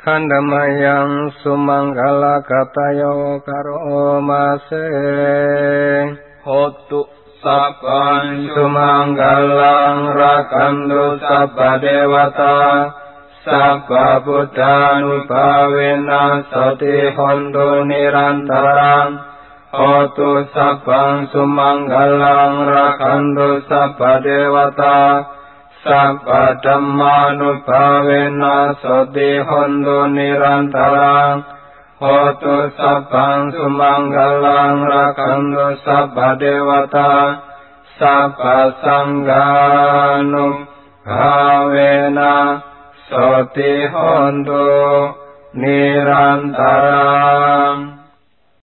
Handamayang sumangkala katayo karo mase hotu sabban sumanggalang rakandu sabba dewata sabba buddhanupawena soti hontu nirantarang hotu sabbang sumanggalang rakandu sabba dewata sabba dhammanupawena soti hontu nirantarang hotu sabbang sumanggalang rakantu sabba dewata sabba sangghanupawena soti hontu nirantarang.